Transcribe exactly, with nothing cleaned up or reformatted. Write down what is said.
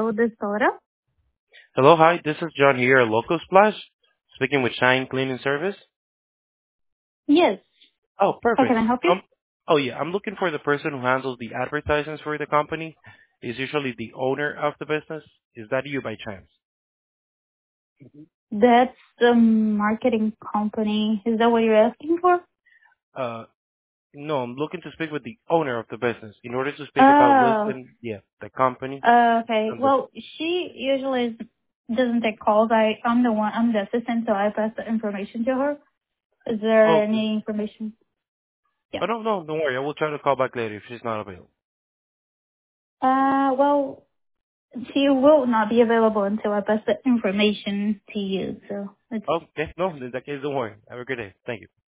Hello, this is Laura. Hello, hi. This is John here at Local Splash, speaking with Shine Cleaning Service. Yes. Oh, How can perfect. I help you? Um, oh yeah, I'm looking for the person who handles the advertisements for the company. Is usually the owner of the business. Is that you by chance? That's the marketing company. Is that what you're asking for? Uh, no, I'm looking to speak with the owner of the business in order to speak about Oh, listing, yeah, the company uh, okay. and the. Well, she usually doesn't take calls. I, I'm the one, I'm the assistant, so I pass the information to her. Is there Oh, any information? Yeah. oh no, no, don't worry. I will try to call back later if she's not available. Uh, well, she will not be available until I pass the information to you, so it's Okay, no, in that case, don't worry. Have a good day. Thank you.